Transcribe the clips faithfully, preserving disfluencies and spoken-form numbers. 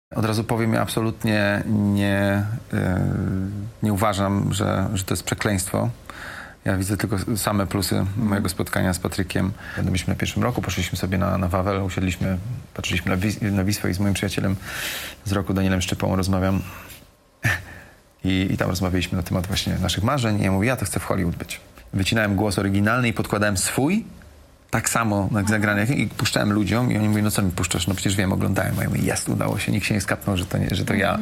Od razu powiem, ja absolutnie nie, nie uważam, że, że to jest przekleństwo. Ja widzę tylko same plusy mojego spotkania z Patrykiem. Byliśmy na pierwszym roku, poszliśmy sobie na, na Wawel, usiedliśmy, patrzyliśmy na, Wis na Wisłę i z moim przyjacielem z roku, Danielem Szczypą, rozmawiam. I, I tam rozmawialiśmy na temat właśnie naszych marzeń i ja mówię, ja to chcę w Hollywood być. Wycinałem głos oryginalny i podkładałem swój, tak samo jak zagrany, i puszczałem ludziom i oni mówią, no co mi puszczasz? No przecież wiem, oglądałem. A ja mówię, jest, udało się, nikt się nie skapnął, że to, nie, że to ja.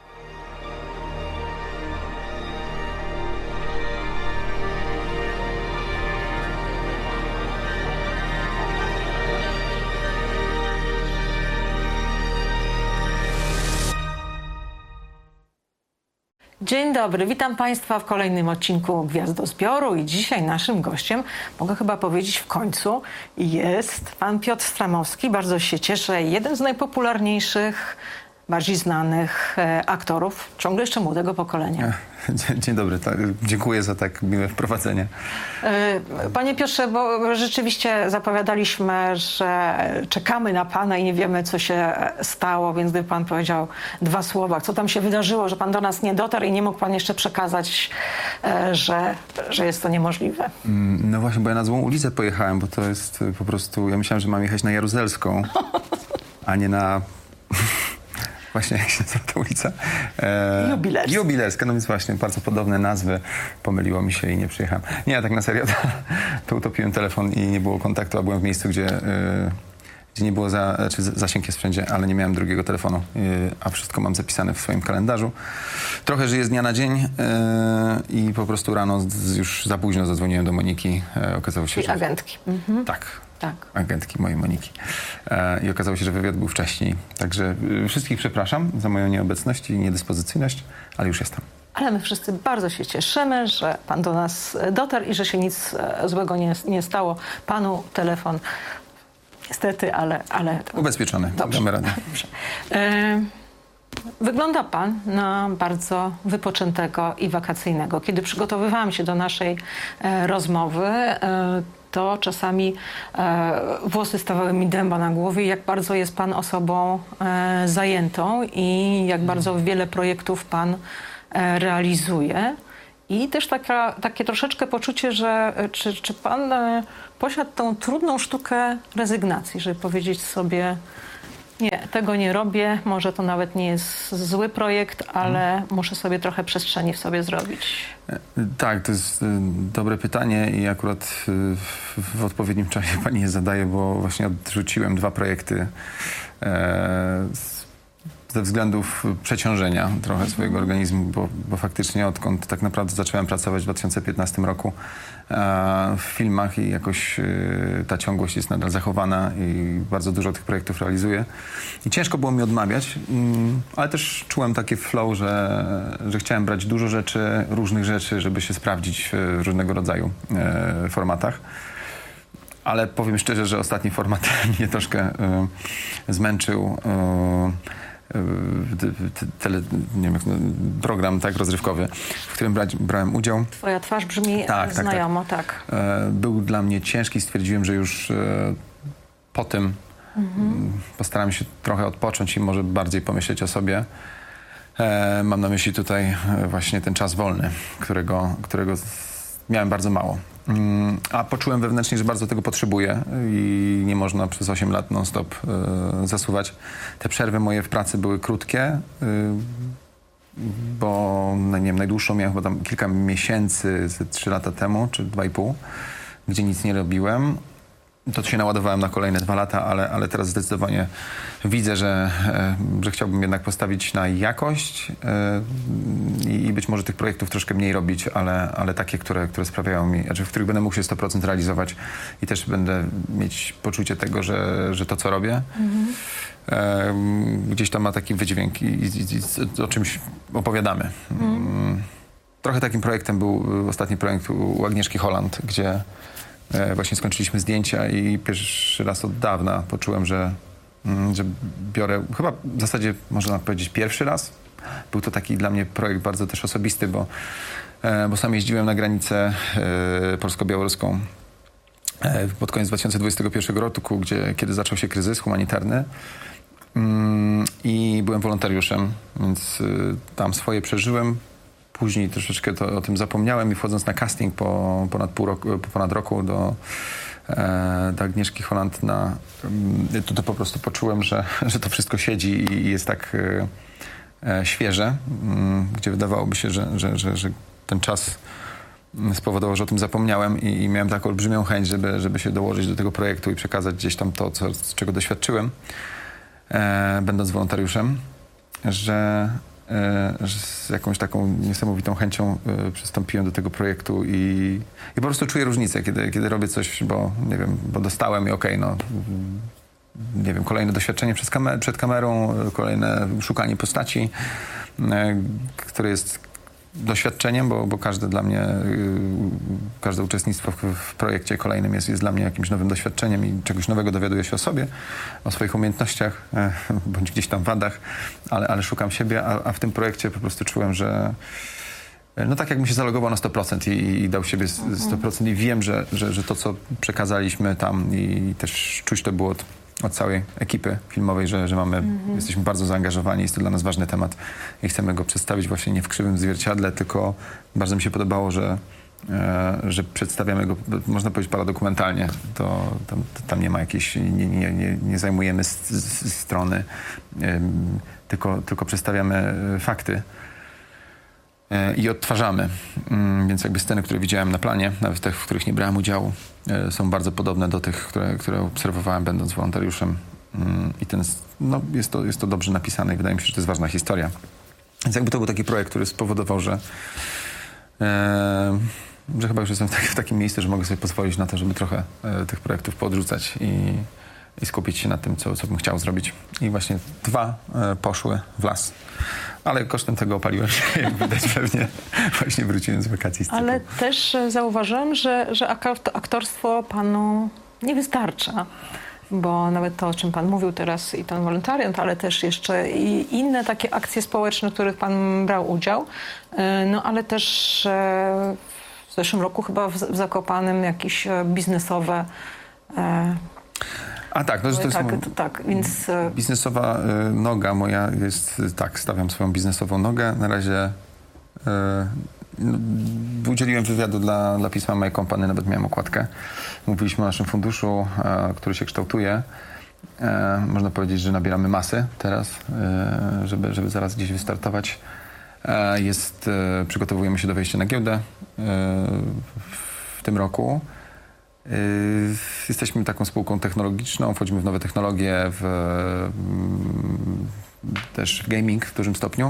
Dzień dobry, witam Państwa w kolejnym odcinku Gwiazdozbioru i dzisiaj naszym gościem, mogę chyba powiedzieć w końcu, jest pan Piotr Stramowski. Bardzo się cieszę, jeden z najpopularniejszych, bardziej znanych e, aktorów, ciągle jeszcze młodego pokolenia. Dzień, dzień dobry, tak, dziękuję za tak miłe wprowadzenie. E, Panie Piotrze, bo rzeczywiście zapowiadaliśmy, że czekamy na pana i nie wiemy, co się stało, więc gdyby pan powiedział dwa słowa, co tam się wydarzyło, że pan do nas nie dotarł i nie mógł pan jeszcze przekazać, e, że, że jest to niemożliwe. No właśnie, bo ja na złą ulicę pojechałem, bo to jest po prostu, ja myślałem, że mam jechać na Jaruzelską, a nie na... Właśnie, jak się nazywa ta ulica? E, Jubilerska. Jubilerska, no więc właśnie, bardzo podobne nazwy. Pomyliło mi się i nie przyjechałem. Nie, tak na serio, to, to utopiłem telefon i nie było kontaktu, a byłem w miejscu, gdzie, y, gdzie nie było, za, znaczy zasięg jest wszędzie, ale nie miałem drugiego telefonu, y, a wszystko mam zapisane w swoim kalendarzu. Trochę żyję z dnia na dzień y, i po prostu rano z, już za późno zadzwoniłem do Moniki. Y, okazało się, I że... agentki. Mhm. Tak. Tak. Agentki mojej Moniki. E, I okazało się, że wywiad był wcześniej. Także y, wszystkich przepraszam za moją nieobecność i niedyspozycyjność, ale już jestem. Ale my wszyscy bardzo się cieszymy, że pan do nas dotarł i że się nic e, złego nie, nie stało. Panu telefon niestety, ale... ale ubezpieczony. Dobrze. Damy radę. Dobrze. E, Wygląda pan na bardzo wypoczętego i wakacyjnego. Kiedy przygotowywałam się do naszej e, rozmowy, e, to czasami e, włosy stawały mi dęba na głowie, jak bardzo jest pan osobą e, zajętą i jak bardzo wiele projektów pan e, realizuje. I też taka, takie troszeczkę poczucie, że czy, czy pan e, posiadł tą trudną sztukę rezygnacji, żeby powiedzieć sobie: nie, tego nie robię, może to nawet nie jest zły projekt, ale hmm. muszę sobie trochę przestrzeni w sobie zrobić. Tak, to jest y, dobre pytanie i akurat y, w, w odpowiednim czasie pani je zadaje, bo właśnie odrzuciłem dwa projekty e, ze względów przeciążenia trochę swojego organizmu, bo, bo faktycznie odkąd tak naprawdę zacząłem pracować w dwa tysiące piętnastym roku e, w filmach i jakoś e, ta ciągłość jest nadal zachowana i bardzo dużo tych projektów realizuję. I ciężko było mi odmawiać, mm, ale też czułem takie flow, że, że chciałem brać dużo rzeczy, różnych rzeczy, żeby się sprawdzić w różnego rodzaju e, formatach. Ale powiem szczerze, że ostatni format mnie troszkę e, zmęczył. E, Tele, nie wiem, program tak rozrywkowy, w którym brać, brałem udział. Twoja twarz brzmi tak, znajomo, tak. tak. tak. Był dla mnie ciężki, stwierdziłem, że już po tym mhm. postaram się trochę odpocząć i może bardziej pomyśleć o sobie. Mam na myśli tutaj właśnie ten czas wolny, którego, którego miałem bardzo mało. A poczułem wewnętrznie, że bardzo tego potrzebuję i nie można przez osiem lat non-stop y, zasuwać. Te przerwy moje w pracy były krótkie, y, bo no, nie wiem, najdłuższą miałem chyba tam kilka miesięcy, ze trzy lata temu, czy dwa i pół, gdzie nic nie robiłem. To się naładowałem na kolejne dwa lata, ale, ale teraz zdecydowanie widzę, że, że chciałbym jednak postawić na jakość yy, i być może tych projektów troszkę mniej robić, ale, ale takie, które, które sprawiają mi, znaczy w których będę mógł się sto procent realizować i też będę mieć poczucie tego, że, że to, co robię, mm-hmm. yy, gdzieś tam ma taki wydźwięk i, i, i o czymś opowiadamy. Mm. Yy, trochę takim projektem był ostatni projekt u Agnieszki Holland, gdzie właśnie skończyliśmy zdjęcia i pierwszy raz od dawna poczułem, że, że biorę, chyba w zasadzie można powiedzieć pierwszy raz. Był to taki dla mnie projekt bardzo też osobisty, bo, bo sam jeździłem na granicę polsko-białoruską pod koniec dwa tysiące dwudziestego pierwszego roku, gdzie, kiedy zaczął się kryzys humanitarny. i byłem wolontariuszem, więc tam swoje przeżyłem. Później troszeczkę to, o tym zapomniałem i wchodząc na casting po ponad pół roku, po ponad roku do, e, do Agnieszki Holland, na, to, to po prostu poczułem, że, że to wszystko siedzi i jest tak e, e, świeże, m, gdzie wydawałoby się, że, że, że, że ten czas spowodował, że o tym zapomniałem i, i miałem taką olbrzymią chęć, żeby, żeby się dołożyć do tego projektu i przekazać gdzieś tam to, co, z czego doświadczyłem, e, będąc wolontariuszem, że że z jakąś taką niesamowitą chęcią y, przystąpiłem do tego projektu i, i po prostu czuję różnicę, kiedy, kiedy robię coś, bo nie wiem, bo dostałem i okej, okay, no nie wiem, kolejne doświadczenie przez kamer- przed kamerą, kolejne szukanie postaci, y, które jest doświadczeniem, bo, bo każde dla mnie, y, każde uczestnictwo w, w projekcie kolejnym jest, jest dla mnie jakimś nowym doświadczeniem i czegoś nowego dowiaduję się o sobie, o swoich umiejętnościach, y, bądź gdzieś tam wadach, ale, ale szukam siebie, a, a w tym projekcie po prostu czułem, że no tak jakbym się zalogował na sto procent i, i dał siebie sto procent i wiem, że, że, że to, co przekazaliśmy tam i też czuć to było od, od całej ekipy filmowej, że, że mamy, mm-hmm. jesteśmy bardzo zaangażowani, jest to dla nas ważny temat i chcemy go przedstawić właśnie nie w krzywym zwierciadle, tylko bardzo mi się podobało, że, e, że przedstawiamy go, można powiedzieć, paradokumentalnie. To, tam, to, tam nie ma jakiejś, nie, nie, nie, nie zajmujemy s, s, strony, e, tylko, tylko przedstawiamy fakty i odtwarzamy. Więc jakby sceny, które widziałem na planie, nawet te, w których nie brałem udziału, są bardzo podobne do tych, które, które obserwowałem, będąc wolontariuszem. I ten, no, jest, to, jest to dobrze napisane i wydaje mi się, że to jest ważna historia. Więc jakby to był taki projekt, który spowodował, że, e, że chyba już jestem w, tak, w takim miejscu, że mogę sobie pozwolić na to, żeby trochę e, tych projektów podrzucać i, i skupić się na tym, co, co bym chciał zrobić. I właśnie dwa e, poszły w las. Ale kosztem tego opaliłem się, jak widać pewnie, właśnie wróciłem z wakacji z cyklu. Ale też zauważyłam, że, że aktorstwo panu nie wystarcza, bo nawet to, o czym pan mówił teraz i ten wolontariat, ale też jeszcze i inne takie akcje społeczne, w których pan brał udział, no ale też w zeszłym roku chyba w Zakopanem jakieś biznesowe... A tak, no, to jest tak, to, tak, więc... biznesowa y, noga moja jest, tak, stawiam swoją biznesową nogę. Na razie y, no, udzieliłem wywiadu dla, dla pisma My Company, nawet miałem okładkę. Mówiliśmy o naszym funduszu, y, który się kształtuje. Y, można powiedzieć, że nabieramy masy teraz, y, żeby, żeby zaraz gdzieś wystartować. Y, jest, y, przygotowujemy się do wejścia na giełdę y, w tym roku. Jesteśmy taką spółką technologiczną, wchodzimy w nowe technologie, w, też w gaming w dużym stopniu.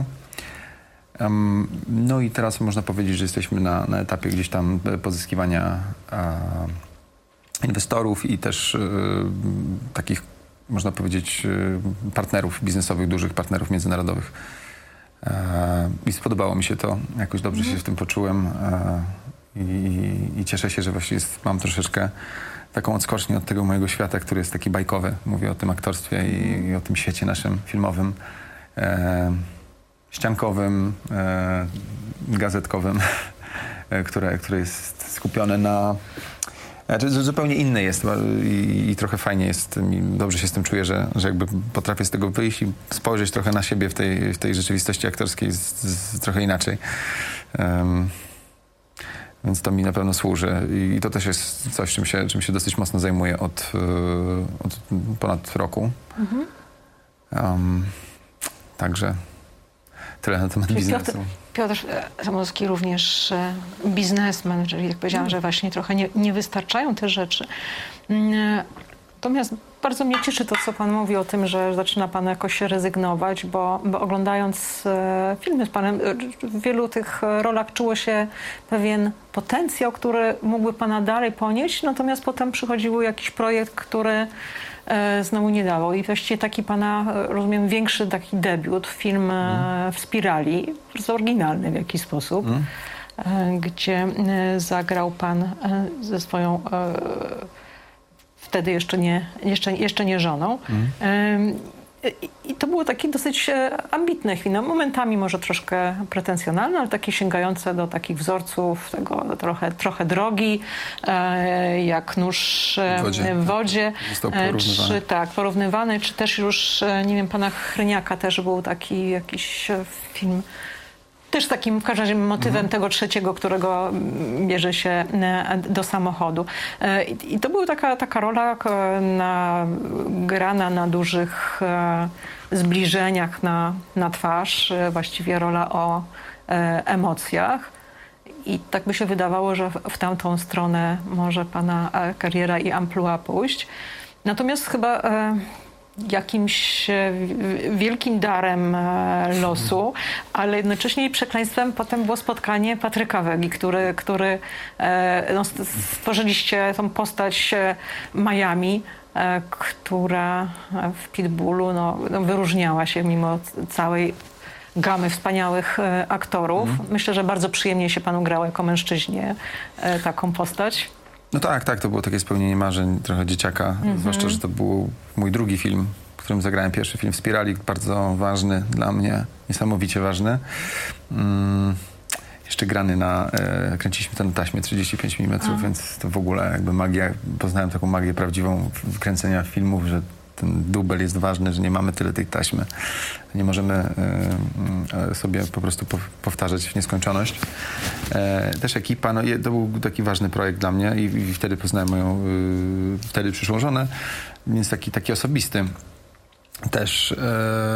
No i teraz można powiedzieć, że jesteśmy na, na etapie gdzieś tam pozyskiwania a, inwestorów i też y, takich, można powiedzieć, partnerów biznesowych, dużych partnerów międzynarodowych. A, I spodobało mi się to, jakoś dobrze się w tym poczułem. A, I, I cieszę się, że właśnie jest, mam troszeczkę taką odskocznię od tego mojego świata, który jest taki bajkowy. Mówię o tym aktorstwie i, i o tym świecie naszym filmowym, e, ściankowym, e, gazetkowym, e, które, które jest skupione na... Znaczy, zupełnie inny jest i, i trochę fajnie jest, mi dobrze się z tym czuję, że, że jakby potrafię z tego wyjść i spojrzeć trochę na siebie w tej, w tej rzeczywistości aktorskiej z, z, trochę inaczej. Um, Więc to mi na pewno służy i to też jest coś, czym się, czym się dosyć mocno zajmuję od, od ponad roku. Mhm. Um, także tyle na temat Czyli biznesu. Piotr, Piotr Zamoyski również biznesmen, czyli jak powiedziałam, że właśnie trochę nie, nie wystarczają te rzeczy. Natomiast bardzo mnie cieszy to, co pan mówi o tym, że zaczyna pan jakoś rezygnować, bo, bo oglądając e, filmy z panem, e, w wielu tych rolach czuło się pewien potencjał, który mógłby pana dalej ponieść, natomiast potem przychodził jakiś projekt, który e, znowu nie dawał. I właściwie taki pana, rozumiem, większy taki debiut, film e, w Spirali, bardzo oryginalny w jakiś sposób, mm. e, gdzie e, zagrał pan e, ze swoją e, wtedy jeszcze nie, jeszcze, jeszcze nie żoną. Mm. I to było takie dosyć ambitne chwile, no, momentami może troszkę pretensjonalne, ale takie sięgające do takich wzorców tego trochę, trochę drogi, e, jak nóż e, w wodzie, w wodzie Został e, porównywany. czy tak, porównywany, czy też już, e, nie wiem, pana Chryniaka też był taki jakiś e, film, też takim w każdym razie motywem mhm. tego trzeciego, którego bierze się e, do samochodu. E, I, i to była taka, taka rola e, na, grana na dużych e, zbliżeniach na, na twarz, e, właściwie rola o e, emocjach. I tak by się wydawało, że w, w tamtą stronę może pana e, kariera i amplua pójść. Natomiast chyba e, jakimś e, wielkim darem e, losu, ale jednocześnie przekleństwem potem było spotkanie Patryka Wegi, który, który e, no, stworzyliście tą postać e, Miami, e, która w Pitbullu no, no, wyróżniała się mimo całej gamy wspaniałych e, aktorów. Mm. Myślę, że bardzo przyjemnie się panu grało jako mężczyźnie e, taką postać. No tak, tak, to było takie spełnienie marzeń trochę dzieciaka, mm-hmm. zwłaszcza, że to był mój drugi film, w którym zagrałem pierwszy film w Spirali, bardzo ważny dla mnie, niesamowicie ważny. Mm, jeszcze grany na, e, kręciliśmy to na taśmie trzydzieści pięć milimetrów, więc to w ogóle jakby magia, poznałem taką magię prawdziwą kręcenia filmów, że ten dubel jest ważny, że nie mamy tyle tej taśmy. Nie możemy e, sobie po prostu po, powtarzać w nieskończoność. E, też ekipa, no to był taki ważny projekt dla mnie i, i wtedy poznałem moją y, wtedy przyszłą żonę, więc taki, taki osobisty też. E,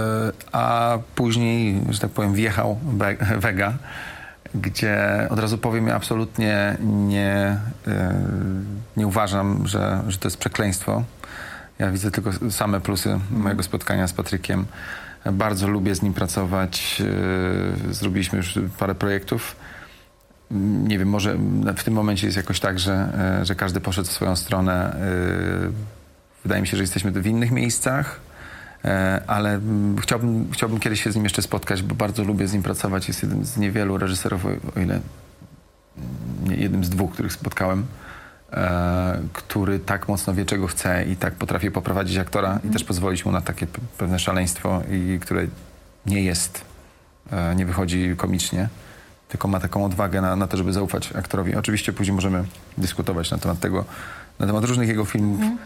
a później, że tak powiem, wjechał Wega, gdzie od razu powiem, ja absolutnie nie, y, nie uważam, że, że to jest przekleństwo. Ja widzę tylko same plusy mojego spotkania z Patrykiem. Bardzo lubię z nim pracować. Zrobiliśmy już parę projektów. Nie wiem, może w tym momencie jest jakoś tak, że, że każdy poszedł w swoją stronę. Wydaje mi się, że jesteśmy w innych miejscach, ale chciałbym, chciałbym kiedyś się z nim jeszcze spotkać, bo bardzo lubię z nim pracować. Jest jeden z niewielu reżyserów, o ile nie, jednym z dwóch, których spotkałem, E, który tak mocno wie, czego chce i tak potrafi poprowadzić aktora mm. i też pozwolić mu na takie p- pewne szaleństwo, i które nie jest, e, nie wychodzi komicznie, tylko ma taką odwagę na, na to, żeby zaufać aktorowi. Oczywiście później możemy dyskutować na temat tego, na temat różnych jego filmów, mm.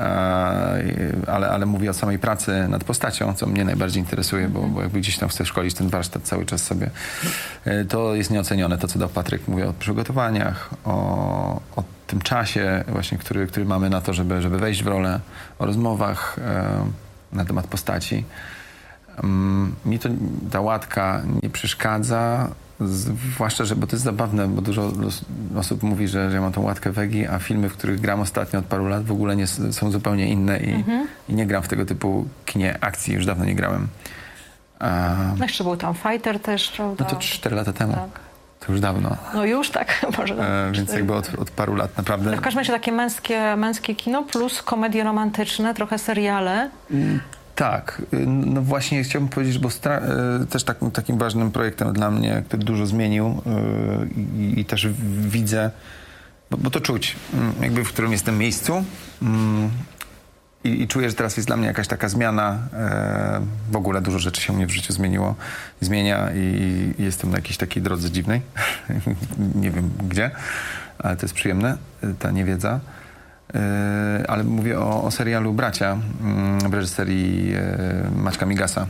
e, ale, ale mówię o samej pracy nad postacią, co mnie najbardziej interesuje, mm. bo, bo jakby gdzieś tam chcę szkolić ten warsztat cały czas sobie. E, to jest nieocenione, to co dał Patryk. Mówię o przygotowaniach, o, o tym czasie właśnie, który, który mamy na to, żeby, żeby wejść w rolę, o rozmowach e, na temat postaci. Um, mi to ta łatka nie przeszkadza, zwłaszcza, że, bo to jest zabawne, bo dużo osób mówi, że, że ja mam tą łatkę Wegi, a filmy, w których gram ostatnio od paru lat, w ogóle nie, są zupełnie inne i, mhm. i nie gram w tego typu kinie akcji, już dawno nie grałem. Um, no jeszcze był tam Fighter też, prawda? No to cztery lata temu. Tak. To już dawno. No już tak, może. E, więc jakby od, od paru lat naprawdę. No w każdym razie takie męskie, męskie kino plus komedie romantyczne, trochę seriale. Mm, tak. No właśnie chciałbym powiedzieć, że bo stra- e, też tak, takim ważnym projektem dla mnie, który dużo zmienił e, i, i też widzę, bo, bo to czuć, jakby w którym jestem miejscu. Mm, I, I czuję, że teraz jest dla mnie jakaś taka zmiana. E, w ogóle dużo rzeczy się u mnie w życiu zmieniło. Zmienia i, i jestem na jakiejś takiej drodze dziwnej. Nie wiem gdzie, ale to jest przyjemne, ta niewiedza. E, ale mówię o, o serialu Bracia w reżyserii e, Maćka Migasa.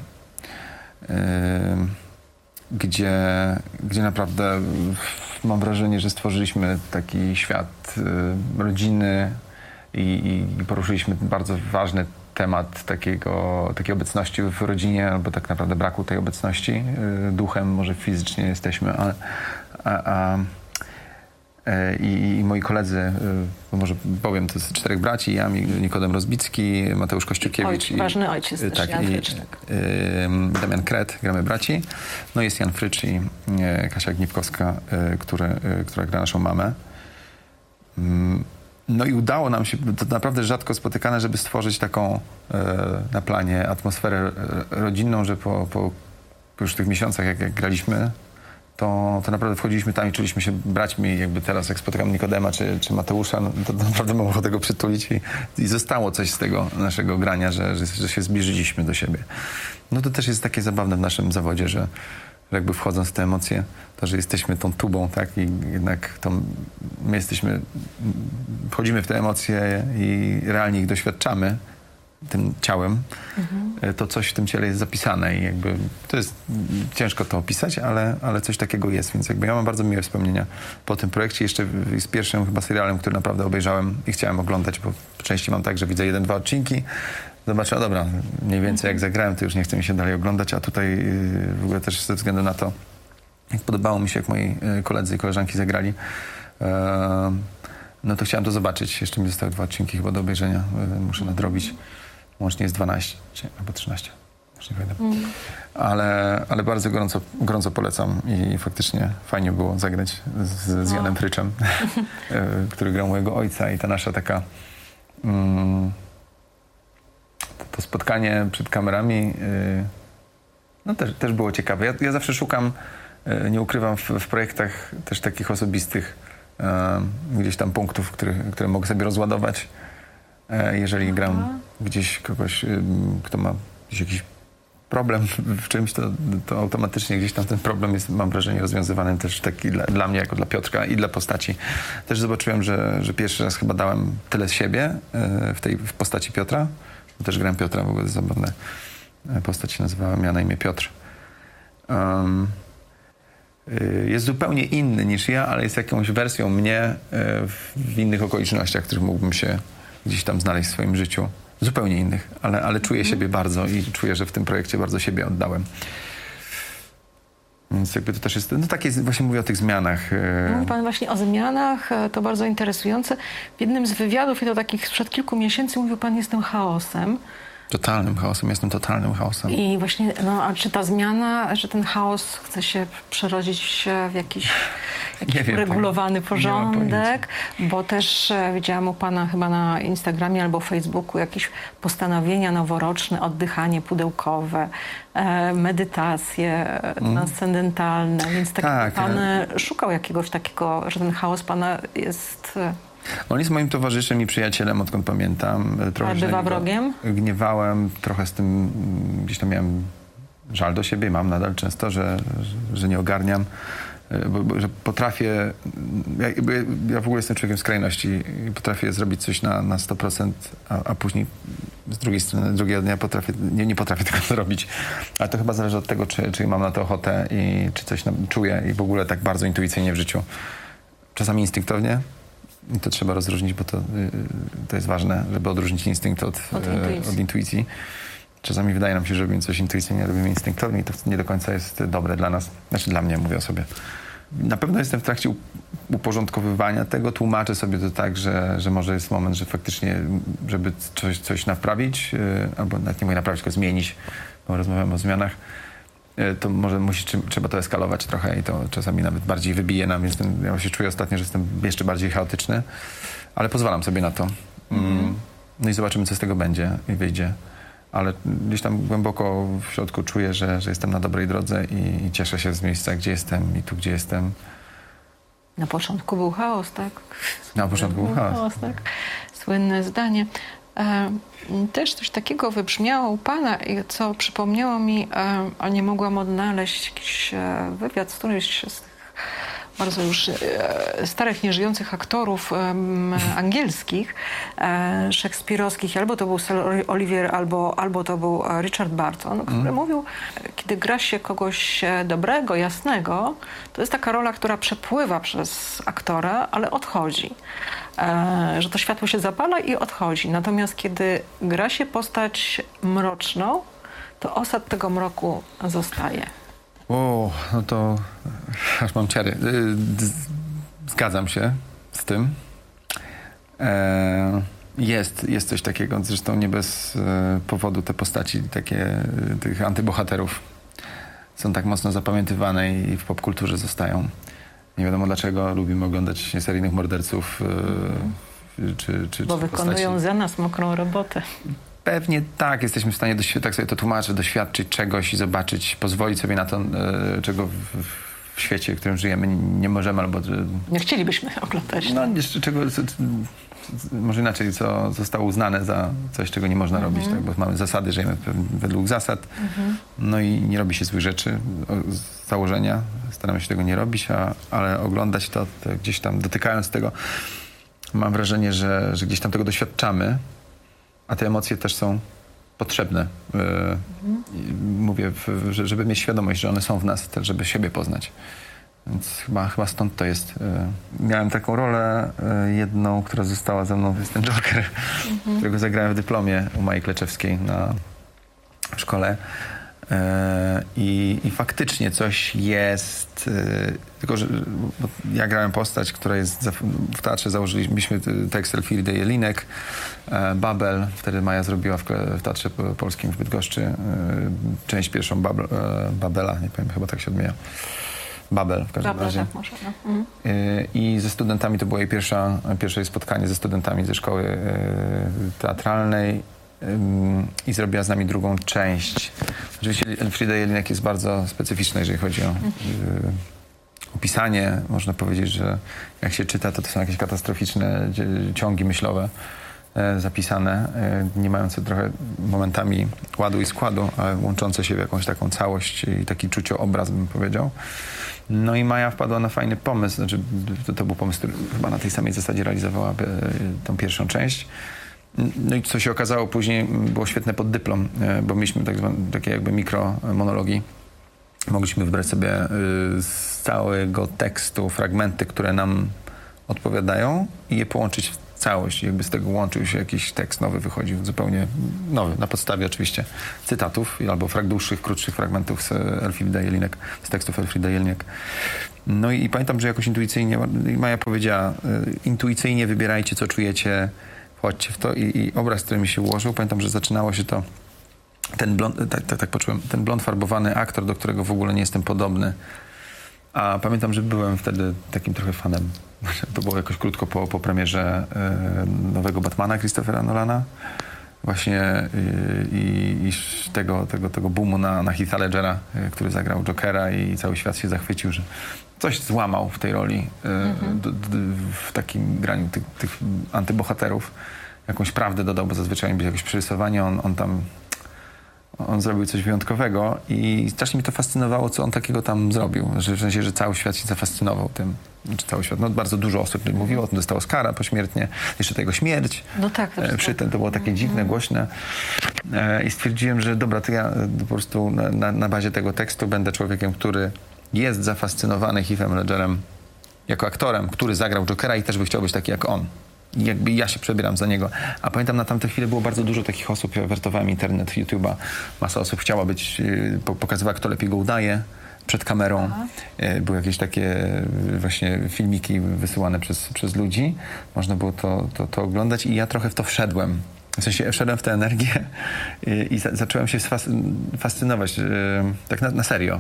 E, gdzie, gdzie naprawdę mam wrażenie, że stworzyliśmy taki świat e, rodziny, I, i poruszyliśmy bardzo ważny temat takiego, takiej obecności w rodzinie, albo tak naprawdę braku tej obecności. Duchem, może fizycznie jesteśmy, ale a, a, i, i moi koledzy, może powiem, to jest czterech braci, ja, Nikodem Rozbicki, Mateusz Kościukiewicz. Oj, ważny ojciec i, też, tak, Jan i, Frycz. Tak. Y, Damian Kret, gramy braci. No jest Jan Frycz i y, Kasia Gniewkowska, y, który, y, która gra naszą mamę. Y, No i udało nam się, to naprawdę rzadko spotykane, żeby stworzyć taką e, na planie atmosferę rodzinną, że po, po, po już tych miesiącach, jak, jak graliśmy, to, to naprawdę wchodziliśmy tam i czuliśmy się braćmi. Jakby teraz, jak spotykam Nikodema czy, czy Mateusza, no, to, to naprawdę mam ochotę go przytulić i, i zostało coś z tego naszego grania, że, że, że się zbliżyliśmy do siebie. No to też jest takie zabawne w naszym zawodzie, że, że jakby wchodząc w te emocje, to, że jesteśmy tą tubą, tak, i jednak tą, my jesteśmy, wchodzimy w te emocje i realnie ich doświadczamy tym ciałem, mhm. to coś w tym ciele jest zapisane i jakby to jest ciężko to opisać, ale, ale coś takiego jest, więc jakby ja mam bardzo miłe wspomnienia po tym projekcie, jeszcze z pierwszym chyba serialem, który naprawdę obejrzałem i chciałem oglądać, bo częściej mam tak, że widzę jeden, dwa odcinki, zobaczę, a dobra, mniej więcej jak zagrałem, to już nie chce mi się dalej oglądać, a tutaj w ogóle też ze względu na to, jak podobało mi się, jak moi koledzy i koleżanki zagrali, no to chciałem to zobaczyć. Jeszcze mi zostały dwa odcinki chyba do obejrzenia, muszę nadrobić. Łącznie jest dwanaście, albo trzynaście, już nie pamiętam. Mm. Ale, ale bardzo gorąco, gorąco polecam i faktycznie fajnie było zagrać z, z Janem Fryczem, który grał mojego ojca i ta nasza taka mm, to, to spotkanie przed kamerami y, no też, też było ciekawe. Ja, ja zawsze szukam, y, nie ukrywam w, w projektach też takich osobistych y, gdzieś tam punktów, które, które mogę sobie rozładować. Jeżeli gram Aha. gdzieś kogoś, kto ma gdzieś jakiś problem w czymś, to, to automatycznie gdzieś tam ten problem jest, mam wrażenie, rozwiązywany też taki dla, dla mnie, jako dla Piotrka i dla postaci. Też zobaczyłem, że, że pierwszy raz chyba dałem tyle z siebie w tej w postaci Piotra. Też grałem Piotra, w ogóle zabawne. Postać się nazywała, miała na imię Piotr. Um, jest zupełnie inny niż ja, ale jest jakąś wersją mnie w, w innych okolicznościach, których mógłbym się gdzieś tam znaleźć w swoim życiu. Zupełnie innych, ale, ale czuję mm. siebie bardzo i czuję, że w tym projekcie bardzo siebie oddałem. Więc jakby to też jest, no takie właśnie mówię o tych zmianach. Mówi pan właśnie o zmianach, to bardzo interesujące. W jednym z wywiadów, i to takich sprzed kilku miesięcy, mówił pan, jestem chaosem. Totalnym chaosem, jestem totalnym chaosem. I właśnie, no a czy ta zmiana, że ten chaos chce się przerodzić w jakiś, jakiś uregulowany porządek? Bo też e, widziałam u pana chyba na Instagramie albo Facebooku jakieś postanowienia noworoczne, oddychanie pudełkowe, e, medytacje mm. transcendentalne, więc tak, tak pan ja... szukał jakiegoś takiego, że ten chaos pana jest... On jest moim towarzyszem i przyjacielem, odkąd pamiętam. Trochę Ale bywa wrogiem? Gniewałem, trochę z tym, gdzieś tam miałem żal do siebie, mam nadal często, że, że, że nie ogarniam, bo, bo, że potrafię, ja, ja w ogóle jestem człowiekiem skrajności i potrafię zrobić coś na, na sto procent, a, a później z drugiej strony, drugiego dnia potrafię, nie, nie potrafię tego zrobić. Ale to chyba zależy od tego, czy, czy mam na to ochotę i czy coś czuję i w ogóle tak bardzo intuicyjnie w życiu. Czasami instynktownie. I to trzeba rozróżnić, bo to, to jest ważne, żeby odróżnić instynkt od, od, intuicji. od intuicji. Czasami wydaje nam się, że robimy coś intuicyjnie, robimy instynktownie i to nie do końca jest dobre dla nas. Znaczy dla mnie, mówię o sobie. Na pewno jestem w trakcie uporządkowywania tego. Tłumaczę sobie to tak, że, że może jest moment, że faktycznie, żeby coś, coś naprawić, albo nawet nie mówię naprawić, tylko zmienić, bo rozmawiamy o zmianach, to może musi, trzeba to eskalować trochę i to czasami nawet bardziej wybije nam. Jestem, ja się czuję ostatnio, że jestem jeszcze bardziej chaotyczny, ale pozwalam sobie na to. Mm. No i zobaczymy, co z tego będzie i wyjdzie. Ale gdzieś tam głęboko w środku czuję, że, że jestem na dobrej drodze i, i cieszę się z miejsca, gdzie jestem i tu, gdzie jestem. Na początku był chaos, tak? Na początku był chaos. chaos tak. Słynne zdanie. Też coś takiego wybrzmiało u pana, co przypomniało mi, a nie mogłam odnaleźć jakiś wywiad z którymś z tych bardzo już starych, nieżyjących aktorów angielskich, szekspirowskich, albo to był Sir Oliver, albo, albo to był Richard Barton, który mm. mówił, kiedy gra się kogoś dobrego, jasnego, to jest taka rola, która przepływa przez aktora, ale odchodzi. E, że to światło się zapala i odchodzi. Natomiast kiedy gra się postać mroczną, to osad tego mroku zostaje. O, no to aż mam ciary. Zgadzam się z tym. E, jest, jest coś takiego. Zresztą nie bez powodu te postaci takie, tych antybohaterów są tak mocno zapamiętywane i w popkulturze zostają. Nie wiadomo dlaczego lubimy oglądać seryjnych morderców yy, czy, czy Bo czy wykonują postaci. za nas mokrą robotę. Pewnie tak, jesteśmy w stanie, doświ- tak sobie to tłumaczyć, doświadczyć czegoś i zobaczyć, pozwolić sobie na to, yy, czego w, w świecie, w którym żyjemy, nie możemy albo... Nie chcielibyśmy oglądać. No, jeszcze czego... Co, może inaczej, co zostało uznane za coś, czego nie można mhm. robić, tak? Bo mamy zasady, żyjemy według zasad, mhm. no i nie robi się złych rzeczy z założenia, staramy się tego nie robić, a, ale oglądać to, to gdzieś tam, dotykając tego, mam wrażenie, że, że gdzieś tam tego doświadczamy, a te emocje też są potrzebne. Mhm. Mówię, żeby mieć świadomość, że one są w nas, też, żeby siebie poznać. Więc chyba, chyba stąd to jest. Miałem taką rolę jedną, która została ze mną, to jest ten Joker, mhm. którego zagrałem w dyplomie u Mai Kleczewskiej na w szkole. I, I faktycznie coś jest, tylko że bo ja grałem postać, która jest w teatrze, założyliśmy tekst Elfriedy Jelinek, Babel, wtedy Maja zrobiła w, w Teatrze Polskim w Bydgoszczy część pierwszą Babel, Babela, nie powiem, chyba tak się odmienia. Babel w każdym Babel, razie. Tak, może, no. mhm. I ze studentami to było jej pierwsza, pierwsze spotkanie ze studentami ze szkoły teatralnej i zrobiła z nami drugą część. Oczywiście Elfrieda Jelinek jest bardzo specyficzna, jeżeli chodzi o mhm. opisanie. Można powiedzieć, że jak się czyta, to to są jakieś katastroficzne ciągi myślowe zapisane, nie mające trochę momentami ładu i składu, ale łączące się w jakąś taką całość i taki czucioobraz, bym powiedział. No i Maja wpadła na fajny pomysł, znaczy to, to był pomysł, który chyba na tej samej zasadzie realizowała tą pierwszą część. No i co się okazało później, było świetne pod dyplom, bo mieliśmy tak zwane, takie jakby mikromonologi. Mogliśmy wybrać sobie z całego tekstu fragmenty, które nam odpowiadają i je połączyć w całość. Jakby z tego łączył się jakiś tekst nowy, wychodził zupełnie nowy, na podstawie oczywiście cytatów albo frag dłuższych, krótszych fragmentów z Elfriedy Jelinek, z tekstów Elfriedy Jelinek. No i, i pamiętam, że jakoś intuicyjnie, Maja powiedziała, intuicyjnie wybierajcie, co czujecie, wchodźcie w to i, i obraz, który mi się ułożył, pamiętam, że zaczynało się to, ten blond, tak, tak, tak poczułem, ten blond farbowany aktor, do którego w ogóle nie jestem podobny. A pamiętam, że byłem wtedy takim trochę fanem. To było jakoś krótko po, po premierze e, nowego Batmana Christophera Nolana. Właśnie e, i, i tego, tego, tego boomu na, na Heatha Ledgera, e, który zagrał Jokera i cały świat się zachwycił, że coś złamał w tej roli, e, mm-hmm. d, d, w takim graniu tych, tych antybohaterów. Jakąś prawdę dodał, bo zazwyczaj być jakieś przerysowanie, on, on tam on zrobił coś wyjątkowego i strasznie mi to fascynowało, co on takiego tam zrobił. Że, w sensie, że cały świat się zafascynował tym. Czy cały świat, no bardzo dużo osób mówiło o tym, dostał Oscara pośmiertnie, jeszcze ta jego śmierć. No tak. To przy tym to było takie dziwne, głośne. I stwierdziłem, że dobra, to ja po prostu na, na, na bazie tego tekstu będę człowiekiem, który jest zafascynowany Heathem Ledgerem jako aktorem, który zagrał Jokera i też by chciał być taki jak on. I jakby ja się przebieram za niego. A pamiętam, na tamte chwile było bardzo dużo takich osób, ja wertowałem internet, YouTube'a, masa osób chciała być, pokazywała, kto lepiej go udaje przed kamerą. Aha. Były jakieś takie właśnie filmiki wysyłane przez, przez ludzi. Można było to, to, to oglądać i ja trochę w to wszedłem. W sensie wszedłem w tę energię i, i za, zacząłem się fascynować tak na, na serio.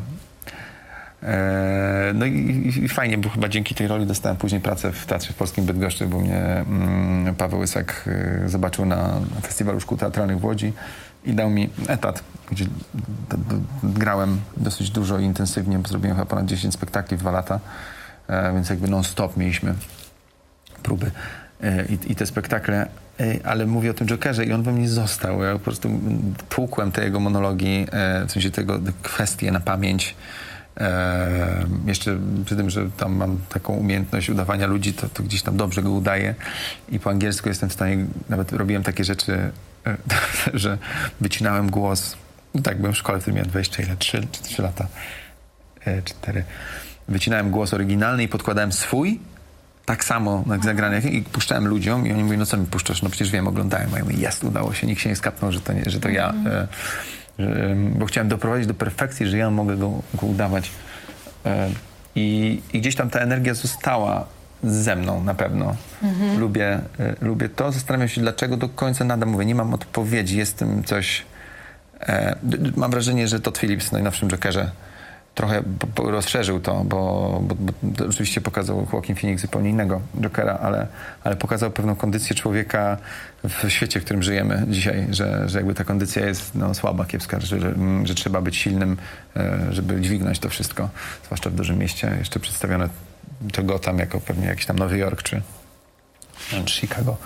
No i, i fajnie, bo chyba dzięki tej roli dostałem później pracę w Teatrze Polskim w Bydgoszczy, bo mnie mm, Paweł Łysak y, zobaczył na Festiwalu Szkół Teatralnych w Łodzi i dał mi etat, gdzie d, d, grałem dosyć dużo i intensywnie, bo zrobiłem chyba ponad dziesięć spektakli w dwa lata, e, więc jakby non-stop mieliśmy próby e, i, i te spektakle, e, ale mówię o tym Jokerze i on we mnie został. Ja po prostu tłukłem te jego monologi, e, w sensie tego kwestie na pamięć. E, jeszcze przy tym, że tam mam taką umiejętność udawania ludzi, to, to gdzieś tam dobrze go udaję i po angielsku jestem w stanie, nawet robiłem takie rzeczy, e, że wycinałem głos. No tak, byłem w szkole, w której miałem dwadzieścia ile, trzy czy trzy lata, e, cztery. Wycinałem głos oryginalny i podkładałem swój, tak samo jak zagrany, i puszczałem ludziom i oni mówią, no co mi puszczasz? No przecież wiem, oglądałem. A ja mówię, jest, udało się, nikt się nie skapnął, że to, nie, że to ja. E, Że, bo chciałem doprowadzić do perfekcji, że ja mogę go, go udawać. E, i, I gdzieś tam ta energia została ze mną na pewno. Mhm. Lubię, e, lubię to. Zastanawiam się, dlaczego do końca nadal mówię. Nie mam odpowiedzi. Jest w tym coś... E, mam wrażenie, że Todd Phillips w najnowszym Jokerze trochę po, po rozszerzył to, bo, bo, bo to oczywiście pokazał Joaquin Phoenix zupełnie innego Jokera, ale, ale pokazał pewną kondycję człowieka w świecie, w którym żyjemy dzisiaj, że, że jakby ta kondycja jest no, słaba, kiepska, że, że, że trzeba być silnym, żeby dźwignąć to wszystko, zwłaszcza w dużym mieście, jeszcze przedstawione to Gotham jako pewnie jakiś tam Nowy Jork czy, czy Chicago.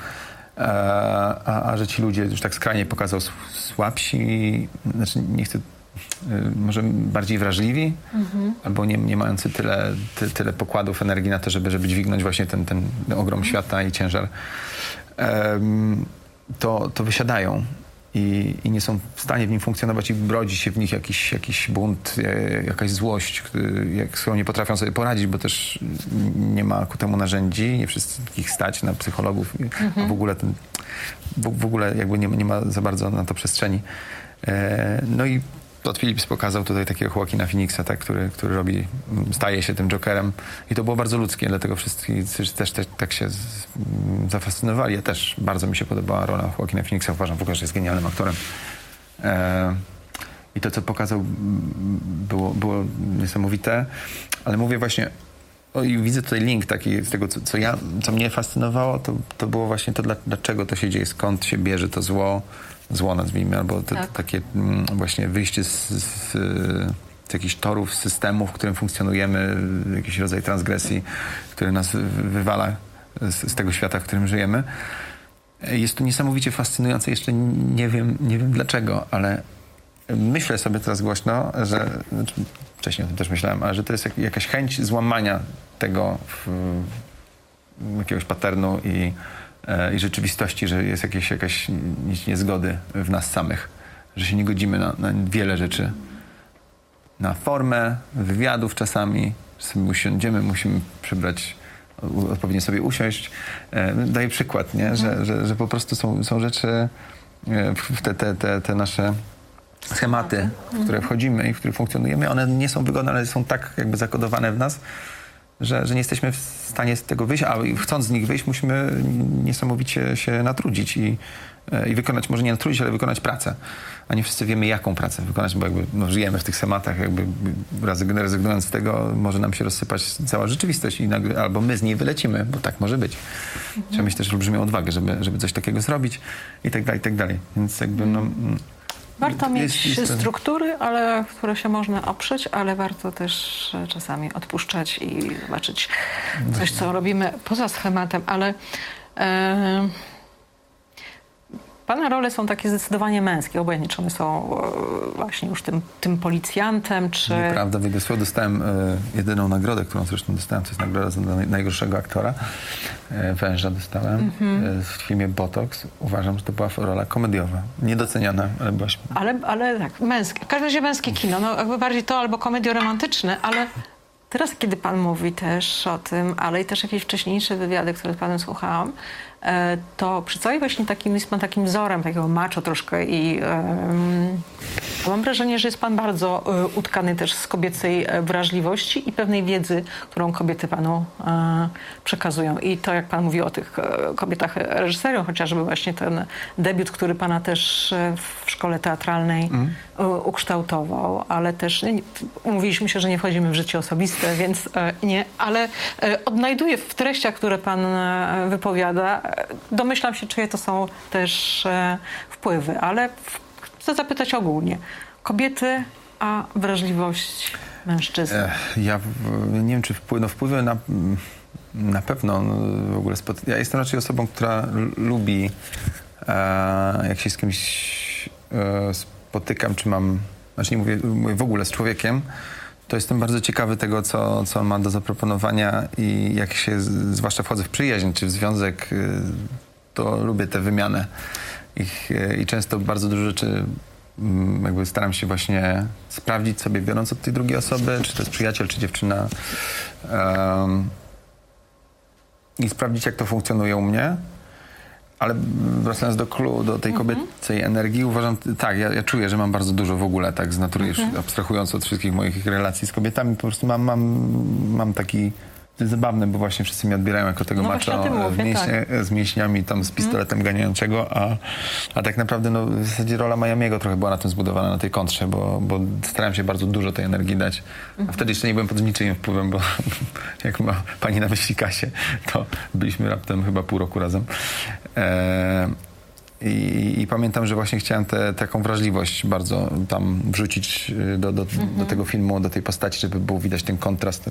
A, a że ci ludzie już tak skrajnie pokazał słabsi, znaczy nie chcę, może bardziej wrażliwi, mhm. albo nie, nie mający tyle, ty, tyle pokładów energii na to, żeby, żeby dźwignąć właśnie ten, ten ogrom świata i ciężar, um, to, to wysiadają i, i nie są w stanie w nim funkcjonować i brodzi się w nich jakiś, jakiś bunt, jakaś złość, jak z którą nie potrafią sobie poradzić, bo też nie ma ku temu narzędzi, nie wszystkich stać na psychologów, mhm. a w ogóle, ten, w, w ogóle jakby nie, nie ma za bardzo na to przestrzeni. E, no i Todd Phillips pokazał tutaj takiego Joaquina Phoenixa, tak, który, który robi, staje się tym Jokerem i to było bardzo ludzkie, dlatego wszyscy też, też tak się z, zafascynowali. Ja też bardzo mi się podobała rola Joaquina Phoenixa, uważam w ogóle, że jest genialnym aktorem. E, I to, co pokazał, było, było niesamowite, ale mówię właśnie, o, i widzę tutaj link taki z tego, co, co, ja, co mnie fascynowało, to, to było właśnie to, dlaczego to się dzieje, skąd się bierze to zło, zło nazwijmy, albo te, tak. te, takie mm, właśnie wyjście z, z, z jakichś torów, systemów, w którym funkcjonujemy, jakiś rodzaj transgresji, który nas wywala z, z tego świata, w którym żyjemy. Jest to niesamowicie fascynujące, jeszcze nie wiem, nie wiem dlaczego, ale myślę sobie teraz głośno, że, znaczy, wcześniej o tym też myślałem, ale że to jest jak, jakaś chęć złamania tego w, jakiegoś paternu i i rzeczywistości, że jest jakieś, jakaś niezgody w nas samych, że się nie godzimy na, na wiele rzeczy. Na formę wywiadów czasami, że sobie usiądziemy, musimy przybrać, odpowiednio sobie usiąść. Daję przykład, nie? Że, że, że po prostu są, są rzeczy, w te, te, te, te nasze schematy, w które wchodzimy i w które funkcjonujemy, one nie są wygodne, ale są tak jakby zakodowane w nas, Że, że nie jesteśmy w stanie z tego wyjść, a chcąc z nich wyjść, musimy niesamowicie się natrudzić i, i wykonać, może nie natrudzić, ale wykonać pracę. A nie wszyscy wiemy, jaką pracę wykonać, bo jakby no, żyjemy w tych schematach, jakby rezygnując z tego, może nam się rozsypać cała rzeczywistość i nagle, albo my z niej wylecimy, bo tak może być. Mhm. Trzeba mieć też olbrzymią odwagę, żeby, żeby coś takiego zrobić i tak dalej, i tak dalej. Więc jakby no... Warto mieć jest, jest struktury, ale, które się można oprzeć, ale warto też czasami odpuszczać i zobaczyć coś, co robimy poza schematem, ale e, Pana role są takie zdecydowanie męskie, obojętnie czy one są e, właśnie już tym, tym policjantem, czy... Nieprawda, Wygosło dostałem e, jedyną nagrodę, którą zresztą dostałem, to jest nagroda za najgorszego aktora. E, Węża dostałem mm-hmm. e, w filmie Botox. Uważam, że to była rola komediowa. Niedoceniana, ale była... Ale, ale tak, męskie. W każdym razie męskie kino. No jakby bardziej to albo komedioromantyczne, ale teraz, kiedy pan mówi też o tym, ale i też jakieś wcześniejsze wywiady, które z panem słuchałam, to przy całej właśnie takim, jest pan takim wzorem, takiego macho troszkę i um, mam wrażenie, że jest pan bardzo um, utkany też z kobiecej wrażliwości i pewnej wiedzy, którą kobiety panu um, przekazują. I to, jak pan mówi o tych um, kobietach reżyserią, chociażby właśnie ten debiut, który pana też w szkole teatralnej mm. um, ukształtował, ale też nie, umówiliśmy się, że nie wchodzimy w życie osobiste, więc um, nie, ale um, odnajduję w treściach, które pan um, wypowiada, domyślam się, czyje to są też e, wpływy, ale w, chcę zapytać ogólnie. Kobiety, a wrażliwość mężczyzn. Ja nie wiem, czy wpływ, no wpływy na, na pewno w ogóle. Spod... Ja jestem raczej osobą, która lubi, e, jak się z kimś e, spotykam, czy mam, znaczy nie mówię, mówię w ogóle z człowiekiem, to jestem bardzo ciekawy tego, co, co on ma do zaproponowania i jak się, zwłaszcza wchodzę w przyjaźń czy w związek, to lubię tę wymianę. I, i często bardzo dużo rzeczy jakby staram się właśnie sprawdzić sobie, biorąc od tej drugiej osoby, czy to jest przyjaciel, czy dziewczyna, um, i sprawdzić, jak to funkcjonuje u mnie. Ale wracając do clue, do tej kobiecej mm-hmm. energii, uważam, tak, ja, ja czuję, że mam bardzo dużo w ogóle, tak z natury, mm-hmm. abstrahując od wszystkich moich relacji z kobietami, po prostu mam, mam, mam taki To jest zabawne, bo właśnie wszyscy mnie odbierają jako tego No macho właśnie o tym mówię, w mięśnie, z mięśniami, tam z pistoletem mm. ganiającego, a, a tak naprawdę no, w zasadzie rola Miamiego trochę była na tym zbudowana, na tej kontrze, bo, bo starałem się bardzo dużo tej energii dać. A wtedy jeszcze nie byłem pod niczyim wpływem, bo jak ma pani na myśli Kasię, to byliśmy raptem chyba pół roku razem. E, I, I pamiętam, że właśnie chciałem tę taką wrażliwość bardzo tam wrzucić do, do, mm-hmm. do tego filmu, do tej postaci, żeby było widać ten kontrast.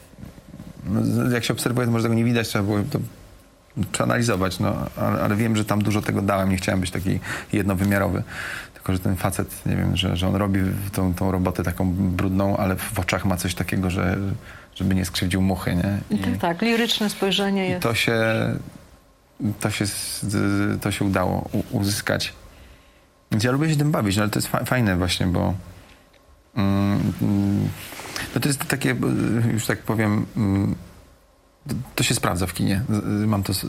No, jak się obserwuje, to może tego nie widać, trzeba było to przeanalizować, no, ale, ale wiem, że tam dużo tego dałem, nie chciałem być taki jednowymiarowy. Tylko, że ten facet, nie wiem, że, że on robi tą, tą robotę taką brudną, ale w oczach ma coś takiego, że żeby nie skrzywdził muchy, nie? I, tak, tak, liryczne spojrzenie jest. I to się, to się, to się udało u, uzyskać. Więc ja lubię się tym bawić, no, ale to jest fa- fajne właśnie, bo mm, no to jest takie, już tak powiem, to się sprawdza w kinie. Mam to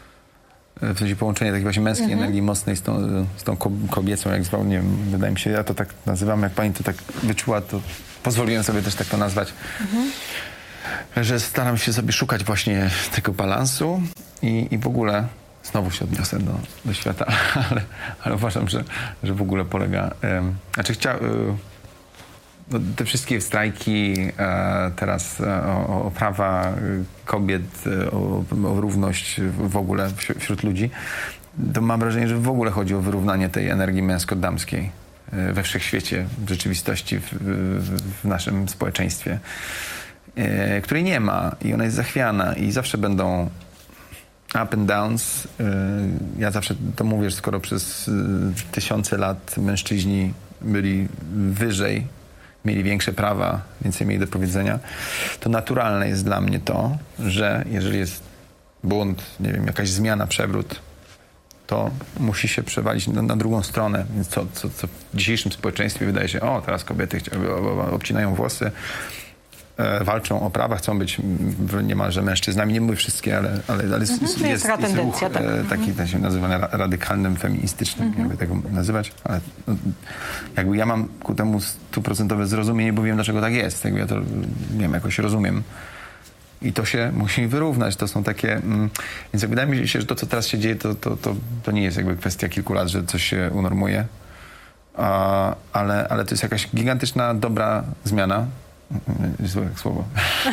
w sensie połączenie takiej właśnie męskiej mm-hmm. energii mocnej z tą, z tą kobiecą, jak zwał, nie wiem, wydaje mi się, ja to tak nazywam, jak pani to tak wyczuła, to pozwoliłem sobie też tak to nazwać, mm-hmm. że staram się sobie szukać właśnie tego balansu i, i w ogóle znowu się odniosę do, do świata, ale, ale uważam, że, że w ogóle polega, um, znaczy chciałem No, te wszystkie strajki, e, teraz e, o, o prawa kobiet, e, o, o równość w, w ogóle wśród, wśród ludzi, to mam wrażenie, że w ogóle chodzi o wyrównanie tej energii męsko-damskiej e, we wszechświecie, w rzeczywistości, w, w, w naszym społeczeństwie, e, której nie ma i ona jest zachwiana i zawsze będą up and downs. E, ja zawsze to mówię, że skoro przez e, tysiące lat mężczyźni byli wyżej, mieli większe prawa, więcej mieli do powiedzenia, to naturalne jest dla mnie to, że jeżeli jest bunt, nie wiem, jakaś zmiana, przewrót, to musi się przewalić na, na drugą stronę. Więc co, co, co w dzisiejszym społeczeństwie wydaje się, o, teraz kobiety chcia- obcinają włosy, e, walczą o prawa, chcą być w, niemalże mężczyznami. Nie mówię wszystkie, ale, ale, ale jest, mhm, jest, jest, jest, taka jest tendencja, ruch tak. e, taki, to się nazywa ra- radykalnym, feministycznym, mhm. nie lubię tego nazywać, ale no, jakby ja mam ku temu stuprocentowe zrozumienie, bo wiem, dlaczego tak jest. Jakby ja to, nie wiem, jakoś rozumiem. I to się musi wyrównać. To są takie... Mm, więc wydaje mi się, że to, co teraz się dzieje, to, to, to, to nie jest jakby kwestia kilku lat, że coś się unormuje. A, ale, ale to jest jakaś gigantyczna, dobra zmiana. Złe słowo.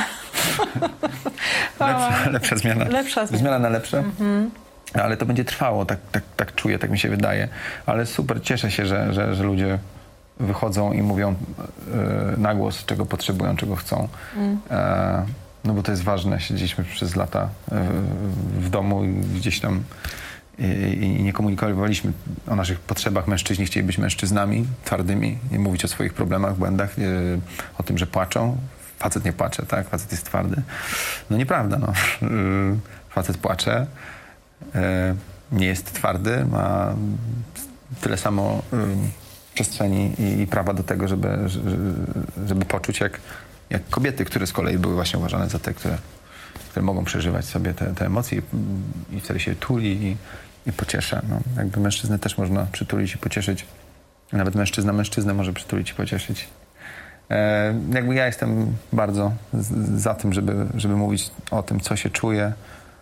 lepsza, lepsza zmiana. Lepsza zmiana. Zmiana na lepsze. Mhm. Ale to będzie trwało, tak, tak, tak czuję, tak mi się wydaje. Ale super, cieszę się, że, że, że ludzie wychodzą i mówią e, na głos, czego potrzebują, czego chcą. Mm. E, no bo to jest ważne. Siedzieliśmy przez lata e, w domu i gdzieś tam i, i nie komunikowaliśmy o naszych potrzebach. Mężczyźni chcieli być mężczyznami twardymi, nie mówić o swoich problemach, błędach, e, o tym, że płaczą. Facet nie płacze, tak? Facet jest twardy. No nieprawda, no. Facet płacze, e, nie jest twardy, ma tyle samo e, przestrzeni i, i prawa do tego, żeby, żeby poczuć jak, jak kobiety, które z kolei były właśnie uważane za te, które, które mogą przeżywać sobie te, te emocje i, i wtedy się tuli i, i pociesza. No, jakby mężczyznę też można przytulić i pocieszyć. Nawet mężczyzna mężczyznę może przytulić i pocieszyć. E, jakby ja jestem bardzo z, za tym, żeby, żeby mówić o tym, co się czuje.